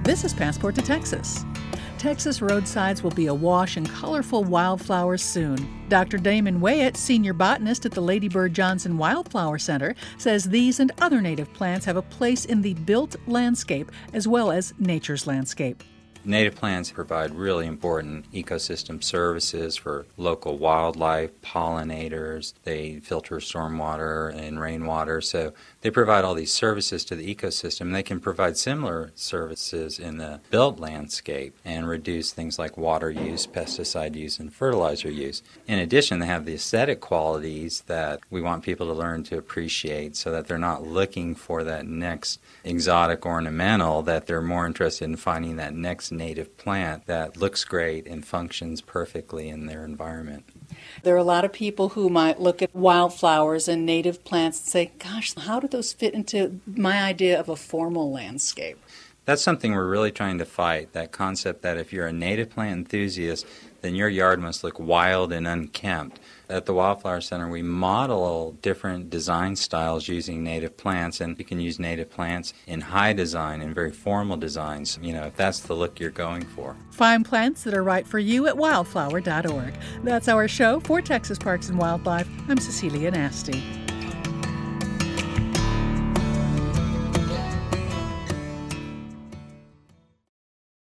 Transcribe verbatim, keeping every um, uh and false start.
This is Passport to Texas. Texas roadsides will be awash in colorful wildflowers soon. Doctor Damon Wyatt, senior botanist at the Lady Bird Johnson Wildflower Center, says these and other native plants have a place in the built landscape as well as nature's landscape. Native plants provide really important ecosystem services for local wildlife, pollinators. They filter stormwater and rainwater, so they provide all these services to the ecosystem. They can provide similar services in the built landscape and reduce things like water use, pesticide use, and fertilizer use. In addition, they have the aesthetic qualities that we want people to learn to appreciate so that they're not looking for that next exotic ornamental, that they're more interested in finding that next native plant that looks great and functions perfectly in their environment. There are a lot of people who might look at wildflowers and native plants and say, gosh, how do those fit into my idea of a formal landscape? That's something we're really trying to fight, that concept that if you're a native plant enthusiast, then your yard must look wild and unkempt. At the Wildflower Center, we model different design styles using native plants, and you can use native plants in high design and very formal designs, you know, if that's the look you're going for. Find plants that are right for you at wildflower dot org. That's our show. For Texas Parks and Wildlife, I'm Cecilia Nasty.